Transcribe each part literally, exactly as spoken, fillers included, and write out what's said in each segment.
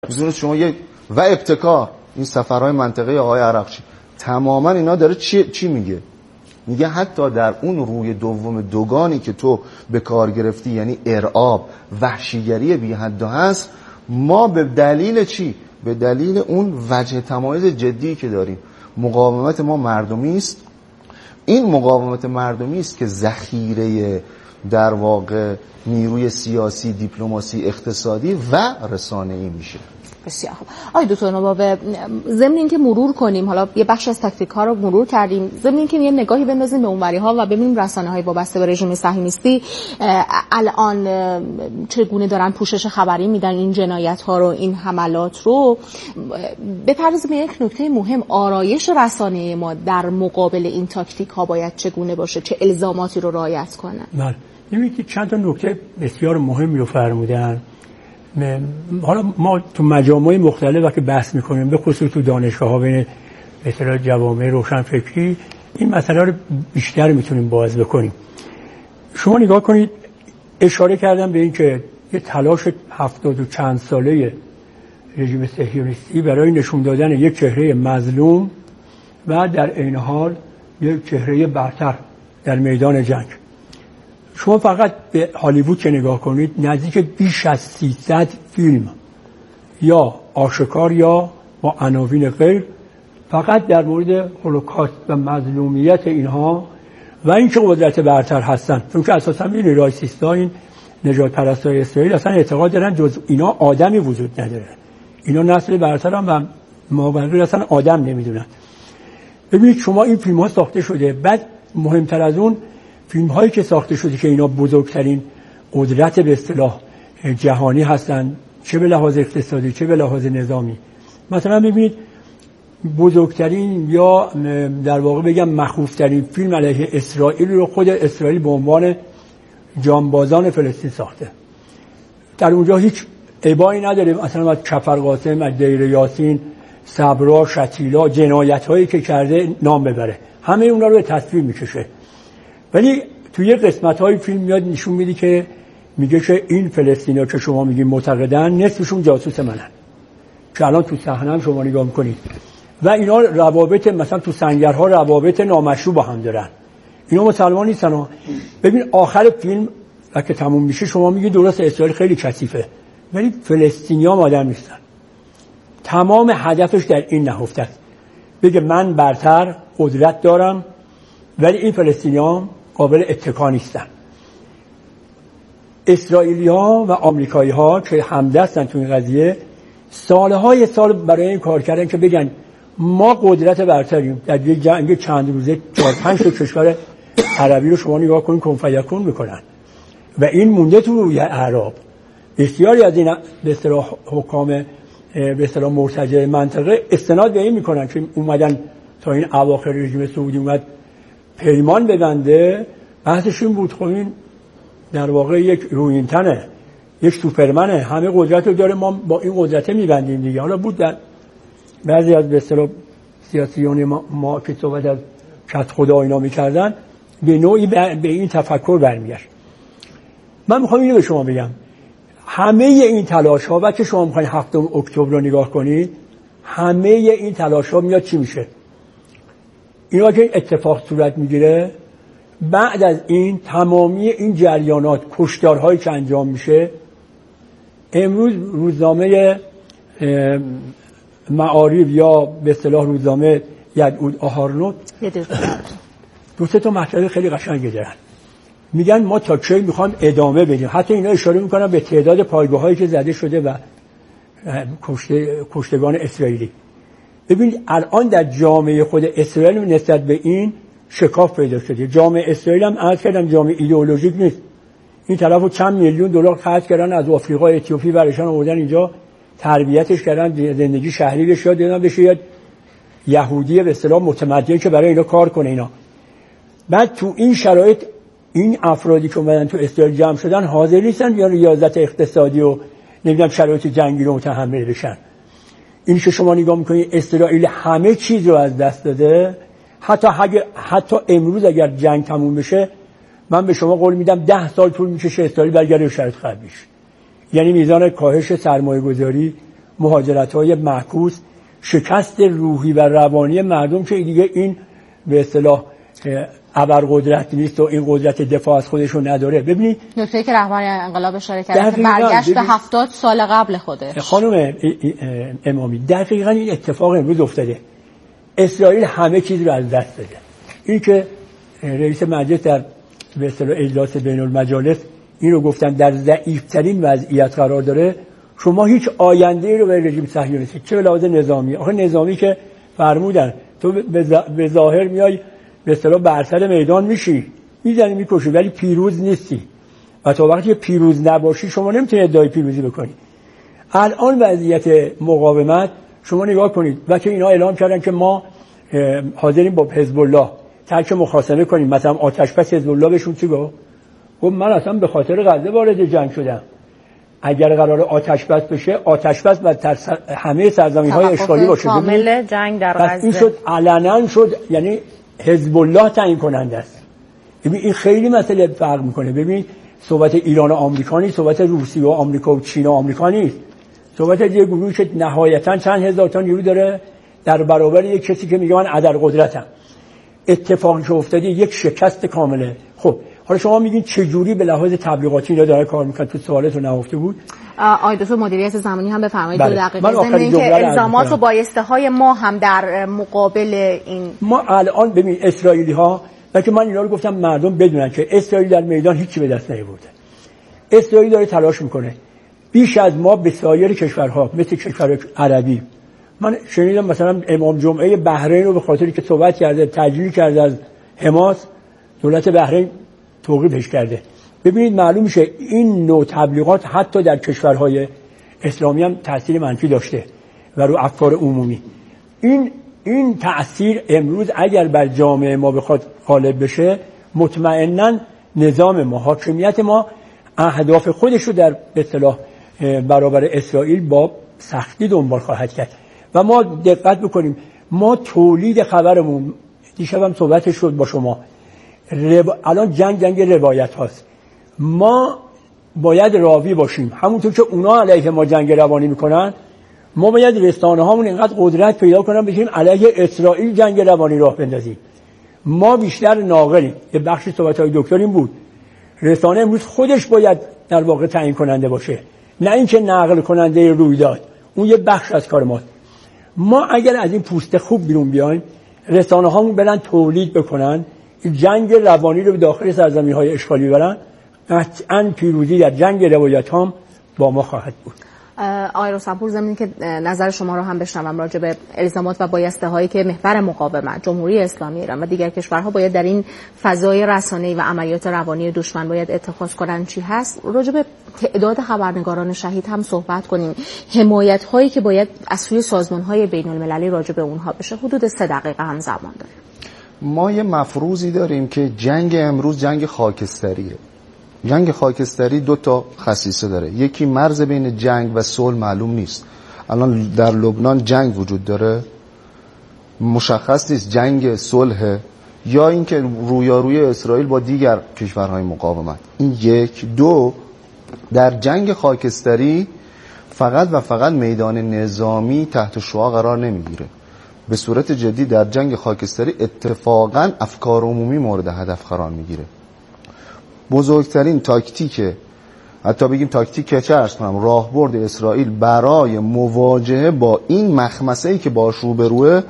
بزنید شما یک و ابتکار این سفرهای منطقه آقای عراقچی تماما اینا داره چی چی میگه؟ میگه حتی در اون روی دوم دوگانی که تو به کار گرفتی، یعنی ارعاب، وحشیگری بی حد و حصر، ما به دلیل چی؟ به دلیل اون وجه تمایز جدی که داریم. مقاومت ما مردمی است. این مقاومت مردمی است که ذخیره در واقع نیروی سیاسی، دیپلماسی، اقتصادی و رسانه‌ای میشه. بسیار خوب. آقای دکتر نوباوه، ضمن اینکه مرور کنیم، حالا یه بخش از تاکتیک ها رو مرور کردیم، ضمن اینکه یه نگاهی بندازیم به اونوری ها و ببینیم رسانه‌های وابسته به رژیم صهیونیستی الان چگونه دارن پوشش خبری میدن این جنایت ها رو، این حملات رو، بپردازیم به یک نکته مهم: آرایش رسانه ما در مقابل این تاکتیک ها باید چگونه باشه، چه الزاماتی رو رعایت کنن؟ بله، ببینید چند تا نکته بسیار مهمی رو فرمودن. حالا ما تو مجامع مختلف وقتی بحث میکنیم، به خصوص تو دانشگاه‌ها بین مثلا جوامع روشنفکری، این مسئله رو بیشتر میتونیم باز بکنیم. شما نگاه کنید، اشاره کردم به این که یه تلاش هفتاد و چند ساله رژیم صهیونیستی برای نشون دادن یک چهره مظلوم و در عین حال یک چهره برتر در میدان جنگ. شما فقط به هالیوود که نگاه کنید، نزدیک بیش از سیصد فیلم یا آشکار یا با عناوین غیر فقط در مورد هولوکاست و مظلومیت اینها و اینکه قدرت برتر هستن، چون که اساسا این رایسیستا، این نجات پرستای اسرائیل اصلا اعتقاد دارن جز اینا آدمی وجود نداره، اینا نسل برتر هم و مابقی اصلا آدم نمیدونن. ببینید شما این فیلم ها ساخته شده، بعد مهمتر از اون فیلم هایی که ساخته شده که اینا بزرگترین قدرت به اصطلاح جهانی هستن، چه به لحاظ اقتصادی چه به لحاظ نظامی. مثلا ببینید بزرگترین یا در واقع بگم مخوفترین فیلم علیه اسرائیل رو خود اسرائیل به عنوان جانبازان فلسطین ساخته. در اونجا هیچ ابایی نداره مثلا از کفر قاسم، از دیر یاسین، صبرا، شتیلا، جنایت هایی که کرده نام ببره، همه اونا رو به تصویر میکشه. ولی توی یه قسمت‌های فیلم میاد نشون میده که میگه که این فلسطینی‌ها که شما میگین معتقدن، نصفشون جاسوس منن، که الان تو صحنه هم شما نگاه میکنید و اینا روابط مثلا تو سنگرها روابط نامشروع با هم دارن، اینا مسلمان نیستن. ببین آخر فیلم وقتی تموم میشه شما میگی درست اسرائیل خیلی کثیفه، ولی فلسطینی‌ها آدم نیستن. تمام هدفش در این نهفته است بگه من برتر، قدرت دارم، ولی این فلسطینی‌ها قابل اتکا نیستن. اسرائیلی‌ها و آمریکایی‌ها که همدستن تو این قضیه، سالهای سال برای این کار کردن که بگن ما قدرت برتریم. در یک جنگ چند روزه چهار پنج تا کشور عربی رو شما نگاه کنید کن فیکون میکنن و این مونده تو روی اعراب. بسیاری از این به اصطلاح حکام به اصطلاح مرتجع منطقه استناد به این میکنن که اومدن تا این اواخر رژیم سعودی اومد پیمان ببنده، بحثش این بود خب این در واقع یک روینتنه، یک سوپرمنه، همه قدرت رو داره، ما با این قدرت میبندیم دیگه. حالا بود در بعضی از به اصطلاح سیاسیون ما, ما که صحبت از کت خدا اینا میکردن به نوعی به این تفکر برمیگشت. من میخوام اینو به شما بگم، همه این تلاش ها و که شما میخواین هفتم اکتبر رو نگاه کنید، همه این تلاش ها میاد چی میشه؟ اینا که اتفاق صورت میگیره، بعد از این تمامی این جریانات، کشتارهایی که انجام میشه، امروز روزنامه معارف یا به اصطلاح روزنامه یدعود آهارنوت دو سه تا مطلب خیلی قشنگ دارن، میگن ما تا کی میخوام ادامه بدیم. حتی اینا اشاره میکنن به تعداد پایگاهایی که زده شده و کشته، کشتگان اسرائیلی. ببینید الان در جامعه خود اسرائیل نسبت به این شکاف پیدا شده. جامعه اسرائیل هم عرض کردم جامعه ایدئولوژیک نیست. این طرفو چند میلیون دلار خرج کردن از آفریقا، اتیوپی برشان آوردن اینجا، تربیتش کردن، زندگی شهریش یاد دادن بشه یاد یهودی به اصطلاح متمدن که برای اینا کار کنه اینا. بعد تو این شرایط این افرادی که اومدن تو اسرائیل جمع شدن حاضر نیستن یا ریاضت اقتصادی و نمیدونم شرایط جنگی رو متحمل بشن. این که شما نگاه میکنید اسرائیل همه چیز رو از دست داده. حتی اگر حتی امروز اگر جنگ تموم بشه، من به شما قول میدم ده سال طول میکشه اسرائیل برگرده به شرایط قبلیش. یعنی میزان کاهش سرمایه گذاری مهاجرت‌های معکوس، شکست روحی و روانی مردم که دیگه این به اصطلاح ابرقدرت نیست و این قدرت دفاع از خودش رو نداره. ببینید نکته که رهبر انقلاب اشاره کرد که برگشت به هفتاد سال قبل خودش. خانم امامی دقیقاً این اتفاق امروز افتاده. اسرائیل همه چیز رو از دست داده. این که رئیس مجلس در به اصطلاح اجلاس بین المجالس این رو گفتن در ضعیف‌ترین وضعیت قرار داره، شما هیچ آینده‌ای رو به رژیم صهیونیستی چه به لحاظ نظامی، آخه نظامی که فرمودن تو به ظاهر میای به اصطلاح بر سر میدان میشی، میزنی میکشی، ولی پیروز نیستی و تا وقتی که پیروز نباشی شما نمیتونی ادعای پیروزی بکنی. الان وضعیت مقاومت شما نگاه کنید، وقتی اینا اعلام کردن که ما حاضریم با حزب الله ترک مخاصمه کنیم، مثلا آتش‌بس حزب الله بهشون چی گفت؟ گفت من اصلا به خاطر غزه وارد جنگ شدم. اگر قرار آتش‌بس بشه، آتش‌بس و همه سرزمین‌های اشغالی باشه. کامل جنگ در غزه. این شد علنا شد، یعنی حزب الله تعیین کننده است. ببین این خیلی مسئله فرق میکنه. ببین صحبت ایران و آمریکا نیست، صحبت روسیه و آمریکا و چین و آمریکا نیست. صحبت از یه گروهی که نهایتاً چند هزار تا نیرو داره در برابر یک کسی که میگه من ابرقدرتم. اتفاقی که افتاده یک شکست کامله. خب حالا شما میگین چه جوری به لحاظ تبلیغاتی اینا داره کار میکنن؟ تو سوالتون نهفته بود. آقای دکتر مدیریت زمانی هم بفرمایید. بله. دو دقیقه ضمن اینکه الزامات و بایسته های ما هم در مقابل این ما الان ببین اسرائیلی ها، که من اینا رو گفتم مردم بدونن که اسرائیل در میدان هیچی به دست نیاورده. اسرائیل داره تلاش میکنه بیش از ما به سایر کشورها مثل کشور عربی. من شنیدم مثلا امام جمعه بحرین رو به خاطری که صحبت کرده تجلیل کرده از حماس، دولت بحرین توقیفش کرده. ببینید معلوم میشه این نوع تبلیغات حتی در کشورهای اسلامی هم تأثیر منفی داشته و رو افکار عمومی. این این تأثیر امروز اگر بر جامعه ما بخواد غالب بشه، مطمئناً نظام ما، حاکمیت ما اهداف خودش رو در به اصطلاح برابر اسرائیل با سختی دنبال خواهد کرد. و ما دقت بکنیم، ما تولید خبرمون دیشب هم صحبتش شد با شما، رو... الان جنگ جنگ روایت هاست. ما باید راوی باشیم، همونطور که اونا علیه ما جنگ روانی میکنن، ما باید رسانه هامون اینقدر قدرت پیدا کنن بشیم علیه اسرائیل جنگ روانی راه بندازیم. ما بیشتر ناقلیم. یه بخش صحبت های دکتر این بود، رسانه امروز خودش باید در واقع تعیین کننده باشه، نه اینکه نقل کننده رویداد. اون یه بخش از کار ماست. ما اگر از این پوست خوب بیرون بیایم، رسانه هامون برن تولید بکنن، جنگ روانی رو به داخل سرزمین های اشغالی برن، قطعاً پیروزی در جنگ روایت هم با ما خواهد بود. آقای روشنپور، زمینی که نظر شما رو هم بشنوم راجع به الزامات و بایسته هایی که محور مقاومت جمهوری اسلامی ایران و دیگر کشورها باید در این فضای رسانه‌ای و عملیات روانی دشمن باید اتخاذ کنن چی هست؟ راجع به تعداد خبرنگاران شهید هم صحبت کنیم. حمایت هایی که باید از سوی سازمان های بین المللی راجع به اونها بشه. حدود سه دقیقه هم زمان داریم. ما یه مفروضی داریم که جنگ امروز جنگ خاکستریه. جنگ خاکستری دو تا خصیصه داره. یکی مرز بین جنگ و صلح معلوم نیست. الان در لبنان جنگ وجود داره، مشخص نیست جنگ صلح یا اینکه رویاروی اسرائیل با دیگر کشورهای مقاومت. این یک. دو، در جنگ خاکستری فقط و فقط میدان نظامی تحت شعاع قرار نمیگیره. به صورت جدی در جنگ خاکستری اتفاقا افکار عمومی مورد هدف قرار میگیره. بزرگترین تاکتیک، حتی بگیم تاکتیک چه عرض کنم، راهبرد اسرائیل برای مواجهه با این مخمسه‌ای که باش روبروه،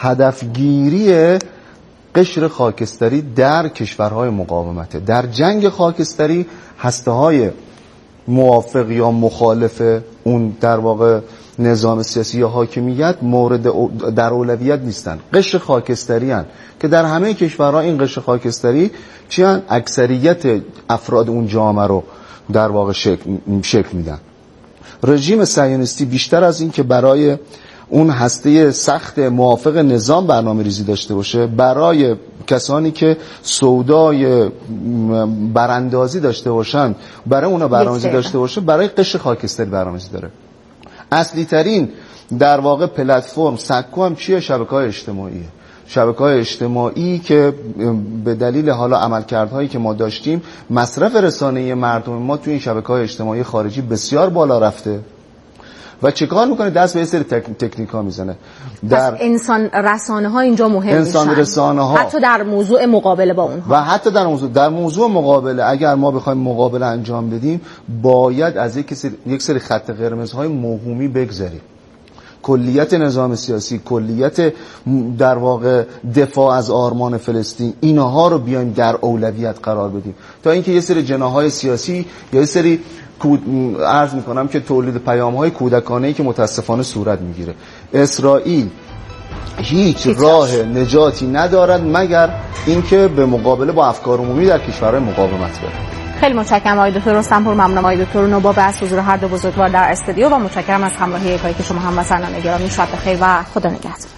هدفگیری قشر خاکستری در کشورهای مقاومته. در جنگ خاکستری هسته‌های موافق یا مخالف اون در واقع نظام سیاسی یا حاکمیت مورد در اولویت نیستن. قشر خاکستری هن که در همه کشورها این قشر خاکستری چی هن؟ اکثریت افراد اون جامعه رو در واقع شکل, شکل میدن. رژیم صهیونیستی بیشتر از این که برای اون هسته سخت موافق نظام برنامه ریزی داشته باشه، برای کسانی که سودای براندازی داشته باشن برای اونا برنامه‌ریزی داشته باشه، برای قشر خاکستری برنامه‌ریزی داره. اصلی ترین در واقع پلتفرم سکو هم چیه؟ شبکه‌های اجتماعیه. شبکه‌های اجتماعی که به دلیل حالا عملکردهایی که ما داشتیم، مصرف رسانه‌ای مردم ما توی این شبکه‌های اجتماعی خارجی بسیار بالا رفته و چه کار میکنه؟ دست به یه سری تک... تکنیک ها میزنه. در انسان رسانه ها اینجا مهم انسان میشن. رسانه ها حتی در موضوع مقابله با اونها و حتی در موضوع در موضوع مقابله اگر ما بخوایم مقابله انجام بدیم باید از یک سری یک سری خط قرمزهای موهومی بگذریم. کلیت نظام سیاسی، کلیت در واقع دفاع از آرمان فلسطین، اینها رو بیایم در اولویت قرار بدیم تا اینکه یه سری جناح‌های سیاسی یا یه سری عرض میکنم که تولید پیام‌های کودکانه‌ای که متاسفانه صورت میگیره. اسرائیل هیچ راه نجاتی ندارد مگر اینکه به مقابله با افکار عمومی در کشورهای مقاومت بره. خیلی متشکرم آقای دکتر رستمپور، ممنونم آقای دکتر نوباب از حضور هر دو بزرگوار در استودیو و متشکرم از همراهی یکایی که شما هم وطنان گرامی. شب بخیر و خدا نگهدار.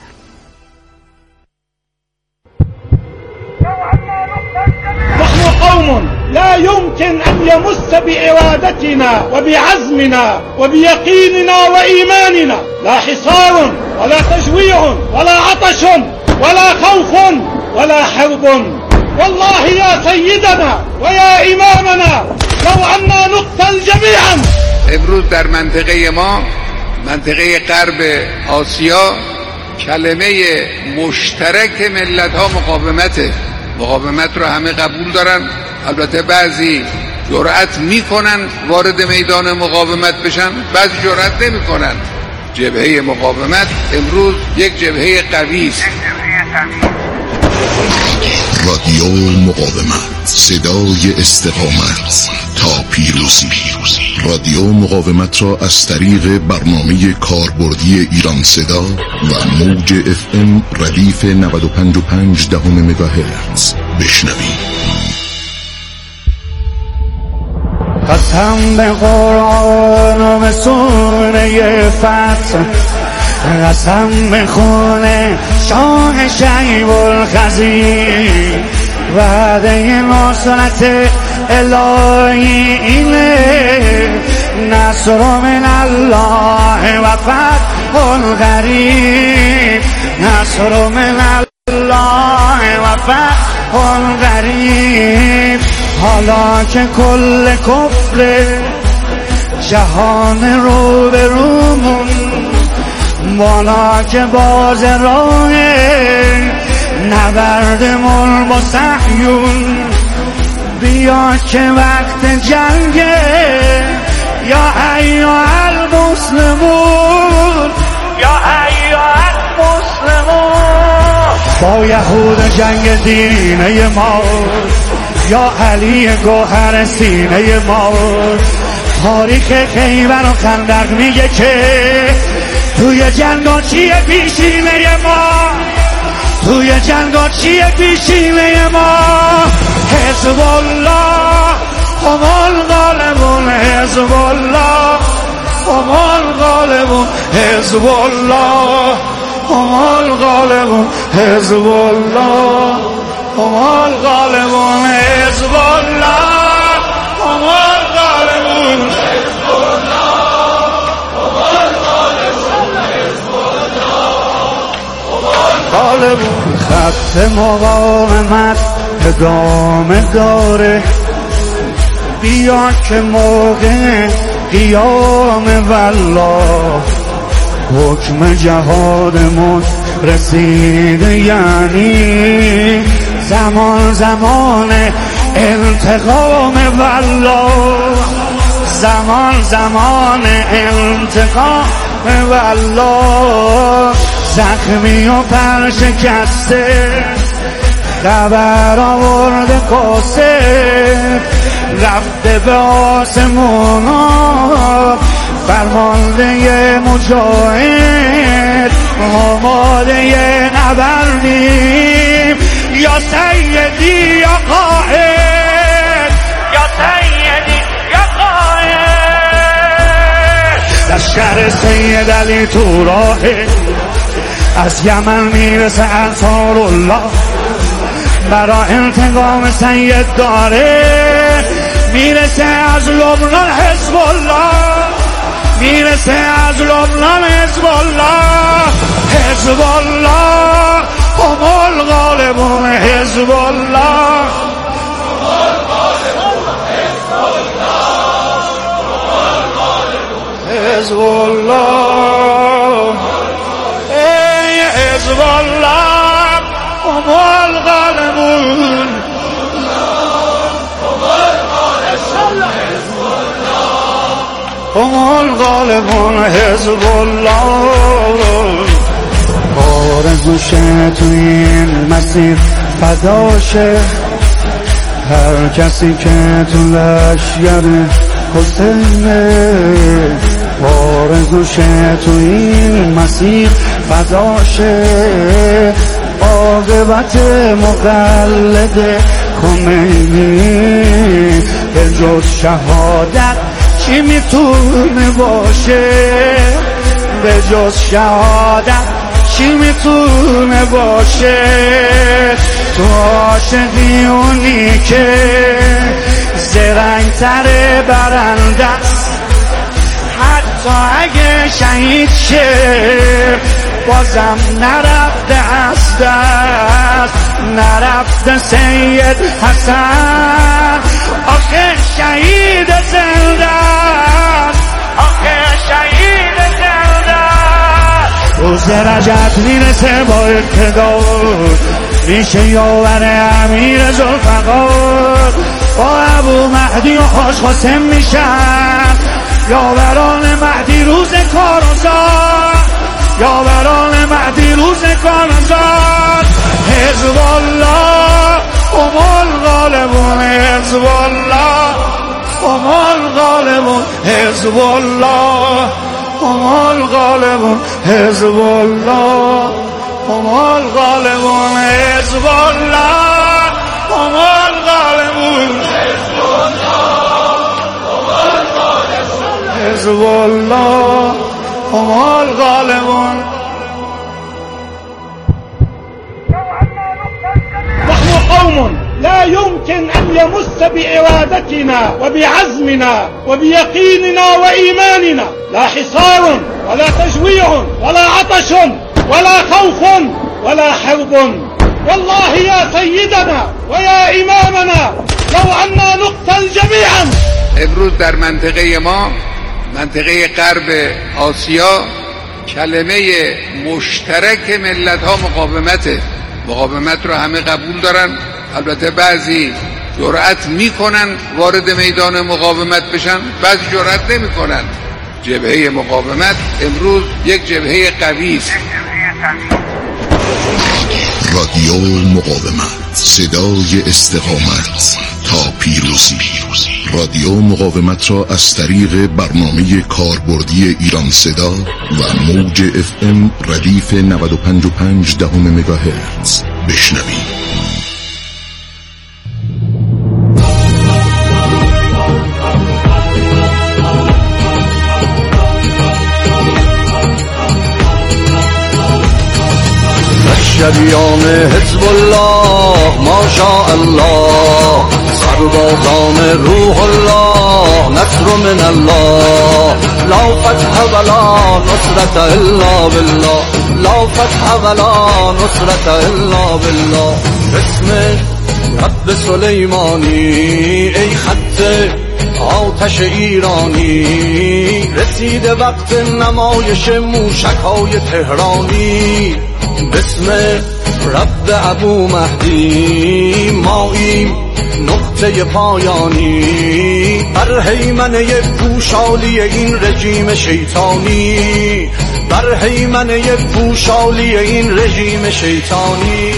نحن قوم لا يمكن أن يمس بإرادتنا وبعزمنا وبيقيننا وإيماننا لا حصار ولا تجويع ولا عطش ولا خوف ولا حرب. والله يا سيدنا ويا إمامنا لو أننا نقتل جميعا. امروز در منطقه ما، منطقه غرب آسیا، کلمه مشترک ملت ها مقاومته. مقاومت رو همه قبول دارن، البته بعضی جرأت میکنن وارد میدان مقاومت بشن، بعضی جرأت نمیکنن. جبهه مقاومت امروز یک جبهه قوی است. رادیو مقاومت، صدای استقامت تا پیروزی. رادیو مقاومت را از طریق برنامه کاربردی ایران صدا و موج اف ام ردیف نود و پنج و پنج دهم مگاهرتز بشنوید. قسم به قرآن و به سوره فتح، قسم به خون شاه شیب الخزیر، وعده نصرت الهی اینه، نصر من الله و فتح قریب، نصر من الله و فتح قریب. حالا که کل کفر جهان رو به رومون، بالا که باز راه نبردمون با صهیون، بیا که وقت جنگه یا ایها المسلمون، یا ایها المسلمون. با یهود جنگ دینه ما، یا علی گوهر سینه ما. تاریخ خیبر و خندق میگه که توی جنگا چیه پیشینه ما، توی جنگا چیه پیشینه ما. حزب الله هم الغالبون، حزب الله هم الغالبون، حزب الله هم الغالبون، حزب الله هم الغالبون، حزب الله هم الغالبون، حزب الله هم الغالبون. خط مقاومت ادامه داره، بیا که موقع قیام والله حکم جهادمون رسیده، یعنی زمان زمان انتقام والله، زمان زمان انتقام والله. زخمی و پرشکسته خبر آورده کاسه، رفته به آسمونا فرمانده مجاهد، آماده نبردیم یا سیدی یا قائد، یا سیدی یا قائد. لشکر سید علی تو راهه، از یمن میرسه انصار الله، برا انتقام سید داره، میرسه از لبنان حزب الله، میرسه از لبنان حزب الله، حزب الله هم الغالبون، حزب الله هم الغالبون، حزب الله هم الغالبون. حزب الله ای حزب الله هم الغالبون هم الغالبون حزب الله آرزوشه تو این مسیر فداشه هر کسی که تو لشگر حسینه آرزوشه تو این مسیر فداشه عاقبت مقلد خمینی به جز شهادت چی میتونه باشه به جز شهادت چی میتونه باشه تو عاشقی اونی که زرنگ تر برنده است حتی اگه شهید شه بازم نرفته از دست نرفته سید حسن آخه شهید زنده است آخه شهید زنده است روز رجب میرسه با اقتدار میشه یاور امیر ذوالفقار با ابو مهدی و حاج قاسم میشن یاوران مهدی روز کارزار یاوران مهدی روز کارزار حزب الله هم الغالبون حزب الله هم الغالبون حزب الله هم الغالبون حزب الله هم الغالبون حزب الله هم الغالبون حزب الله هم الغالبون نحن قوم لا يمكن أن يمس بإرادتنا وبعزمنا وبيقيننا وإيماننا لا حصار ولا تجويع ولا عطش ولا خوف ولا حرب والله يا سيدنا ويا إمامنا لو أننا نقتل جميعا. امروز در منطقه ما منطقه غرب آسیا کلمه مشترک ملت ها مقاومته. مقاومت رو همه قبول دارن، البته بعضی جرأت میکنن وارد میدان مقاومت بشن، بعضی جرأت نمیکنن. جبهه مقاومت امروز یک جبهه قوی است. رادیو مقاومت، صدای استقامت تا پیروزی. رادیو مقاومت را از طریق برنامه کاربردی ایران صدا و موج اف ام ردیف نود و پنج و پنج دهم مگاهرتز بشنوید. شبیان حزب الله ماشاء الله سربازان روح الله نصر من الله لا فتح ولا نصرت الا بالله لا فتح ولا نصرت الا بالله بسم رب سلیمانی ای خط آتش ایرانی رسیده وقت نمایش موشک‌های تهرانی بسم رب ابو مهدی ماییم نقطه پایانی بر هیمنه پوشالی این رژیم شیطانی بر هیمنه پوشالی این رژیم شیطانی.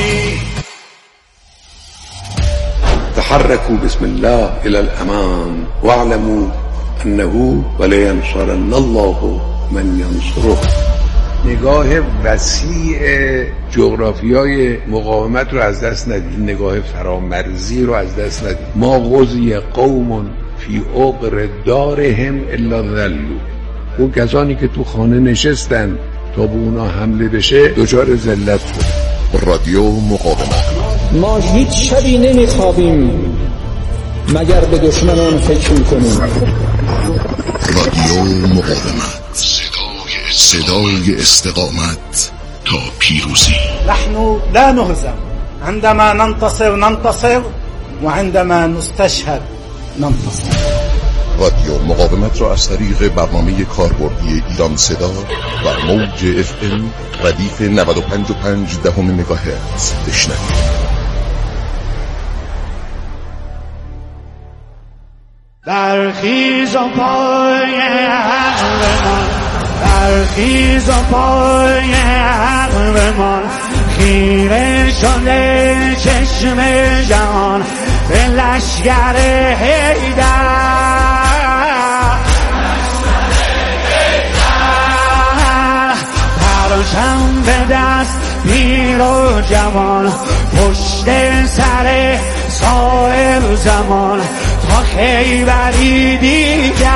تحركوا بسم الله إلى الأمام واعلموا أنه ولينصرن الله من ينصره. نگاه وسیع جغرافیای مقاومت رو از دست ندید، نگاه فرامرزی رو از دست ندید. ما غزی قوم فی عقر دارهم الا ذلوا. اون کسانی که تو خانه نشستن تا به اونا حمله بشه دچار ذلت شد. رادیو مقاومت. ما هیچ شبی نمیخوابیم مگر به دشمنان فکر میکنیم. رادیو مقاومت، صدای استقامت تا پیروزی. نحن لا نهزم عندما ننتصر ننتصر وعندما نستشهد ننتصر. رادیو مقاومت را از طریق برنامه کاربردی ایران صدا و موج اف ام ردیف نود و پنج و پنج دهم مگاهرتز بشنوید. برخیز و پای عقلمان، برخیز و پای عقلمان، خیره شده چشم جهان به لشگر حیدر. پرچم به دست پیر و جوان، پشت سر سایر زمان، تا خیبری دیگر،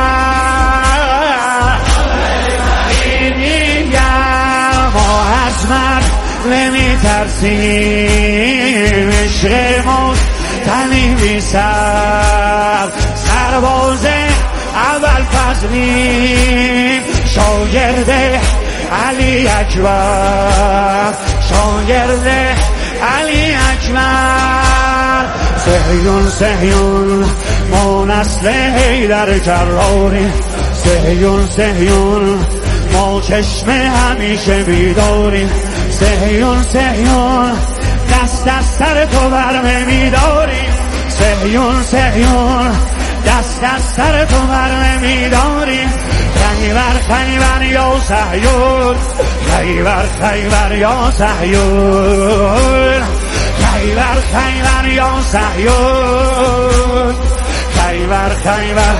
خیبری دیگر. ما از مرد نمی ترسیم، عشق مستنی بی سر، سرباز اول فضلی، شاگرد علی اکبر، شاگرد علی اکبر. صهیون صهیون ما نسل حیدر کراری، صهیون صهیون ما چشم همیشه بیداری، صهیون صهیون دست از سر تو برمه میداری، صهیون صهیون دست از سر تو برمه میداری. خیبر خیبر یا صهیون، خیبر خیبر یا صهیون، خیبر خیبر یا صهیون، خیبر خیبر.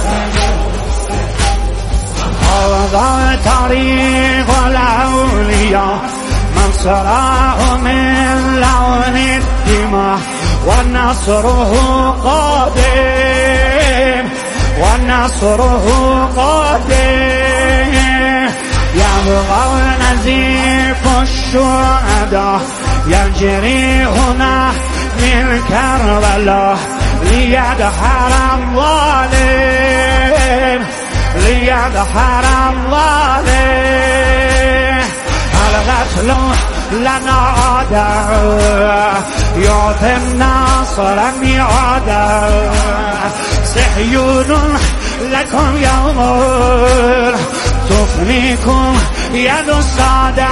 آغا تاریخ الاولیا من صراه من لون الدماء و نصره قادم، و نصره قادم. يبقى نزيف الشهداء يجري هنا من كربلاء ليدحر الظالم، ليدحر الظالم. القتل لنا عادة يعطي الناصر ميعادا، صهيون لكم يوم تفنيكم يد السادة،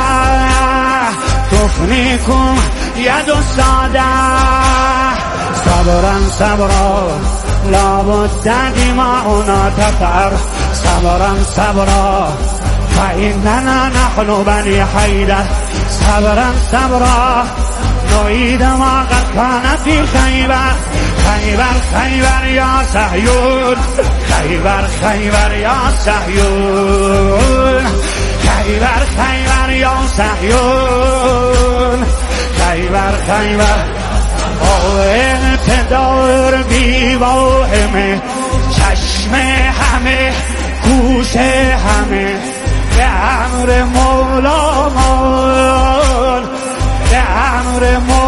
تفنيكم يد السادة. صبرا صبرا لابد دماؤنا تفعر، صبرا صبرا فإننا نحن بني حيدر، صبرا صبرا نعيد ما قد كان في خيبر. خيبر خيبر يا صهيون، خيبر خيبر يا صهيون، خيبر خيبر يا صهيون، خيبر خيبر. اقتدار بی واهمه، چشم همه گوش همه به امر مولامان، به امر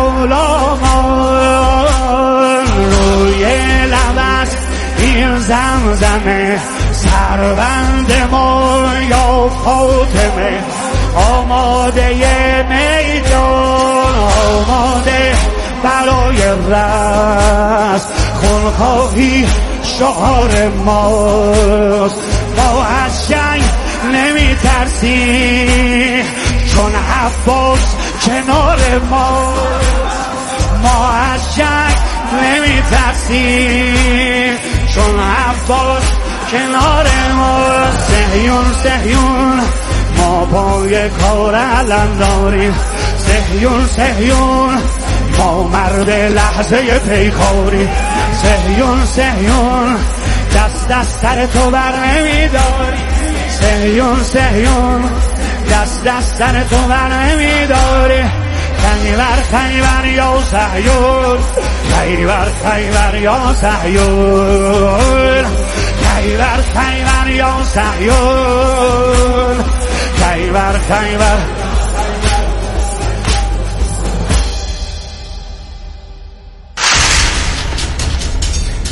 مولامان. روی لبست این زمزمه، سربند ما یا فاطمه. آماده میدان، آماده برای رست، خونخواهی شعار ماست. ما از جنگ نمی ترسیم چون عباس کنار ماست، ما از جنگ نمی ترسیم چون عباس کنار ماست. صهیون صهیون ما پای کار علم داریم، صهیون صهیون ما مرد لحظه پیکاری، صهیون صهیون دست از سر تو بر نمیداری، صهیون صهیون دست از سر تو بر نمیداری. خیبر خیبر یا صهیون، خیبر خیبر یا صهیون، خیبر خیبر یا صهیون، خیبر خیبر.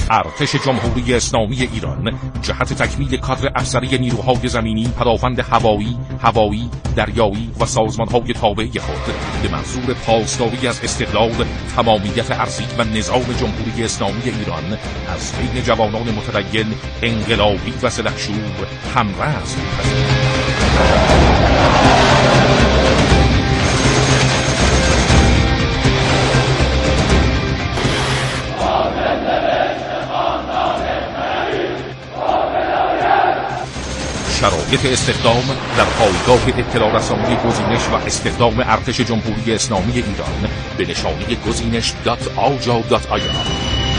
ارتش جمهوری اسلامی ایران جهت تکمیل کادر افسری نیروهای زمینی، پدافند هوایی، هوایی، دریایی و سازمانهای تابع خود به منظور پاسداری از استقلال، تمامیت ارضی و نظام جمهوری اسلامی ایران از بین جوانان متدین، انقلابی و سلحشور همرز می‌پذیرد. شرایط استخدام در پایگاه اطلاع رسانی گزینش و استخدام ارتش جمهوری اسلامی ایران به نشانی گزینش دات آجا دات آی آر.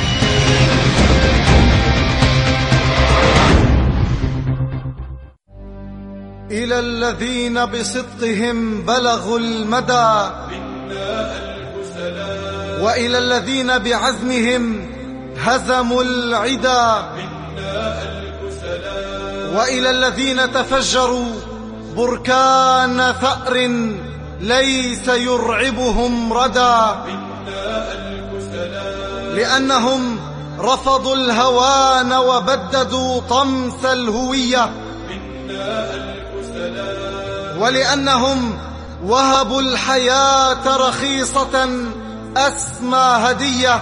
إلى الذين بصدقهم بلغوا المدى وإلى الذين بعزمهم هزموا العدا وإلى الذين تفجروا بركان ثأر ليس يرعبهم ردى لأنهم رفضوا الهوان وبددوا طمس الهوية ولأنهم وهبوا الحياة رخيصة أسمى هدية.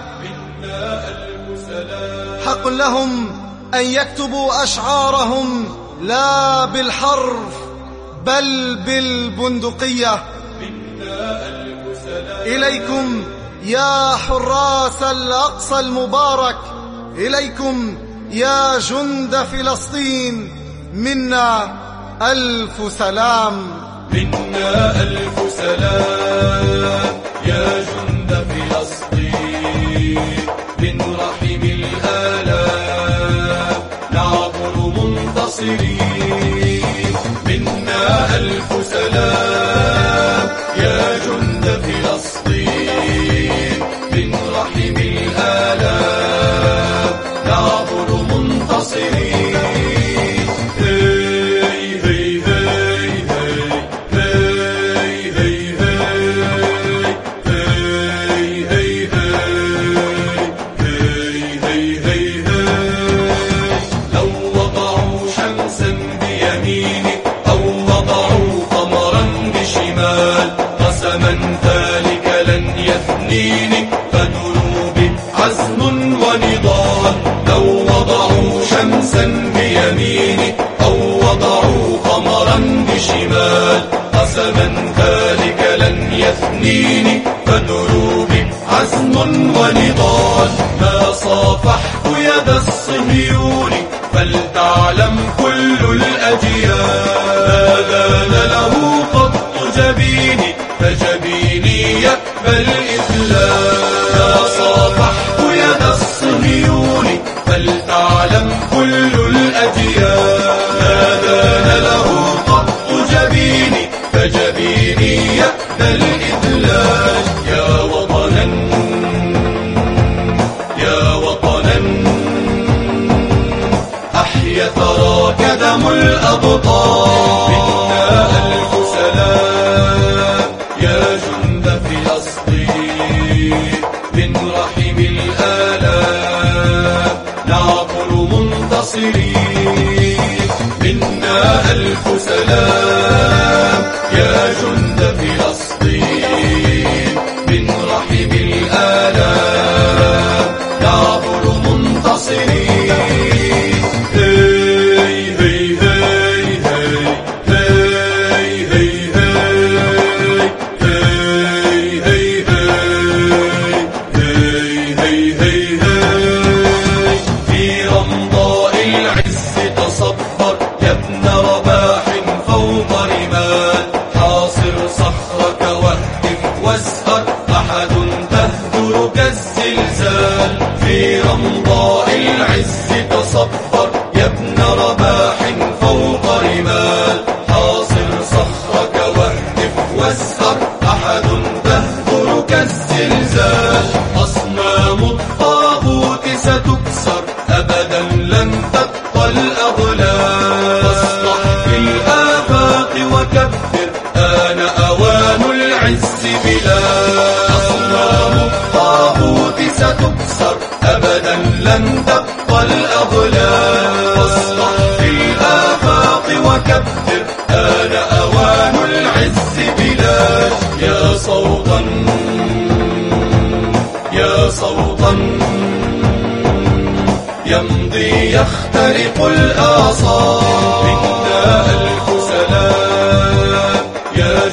حق لهم أن يكتبوا أشعارهم لا بالحرف بل بالبندقية. إليكم يا حراس الأقصى المبارك، إليكم يا جند فلسطين، منا ألف سلام. منا ألف سلام يا جند فلسطين، من رحم الآلام نعبر منتصرين. منا ألف سلام يا جند فلسطين، من رحم الآلام نعبر منتصرين. فدروب عزم ونضال، لو وضعوا شمسا بيمينك أو وضعوا قمرا بشمال، قسما ذلك لن يثنيني. فدروب عزم ونضال، ما صافحت يد الصهيون فلتعلم كل الأجيال، ما دان له قط جبيني فجبيني يقبل الإسلام. ما صافحت يد الصهيون فلتعلم كل الأجيال، ما دان له قط جبيني فجبيني يقبل الإذلال. يا وطنا يا وطنا أحيا ثراك دم الأبطال. منا ألف سلام يا جند فلسطين، من رحم الآلام نعبر منتصرين. منا ألف سلام يا جند فلسطين، من رحم الآلام نعبر منتصرين. في رمضاء العز تصبر يا ابن رباح فوق رمال، حاصر صخرك واهتف واسهر، أحد تهجرك الزلزال. أصنام الطاغوت ستكسر أبدا لن تبقى الأغلال، واصلح في الآفاق وكبر آن أوان العز بلاد. أصنام الطاغوت ستكسر أبدا لن تبقى يمضي يخترق الآثار.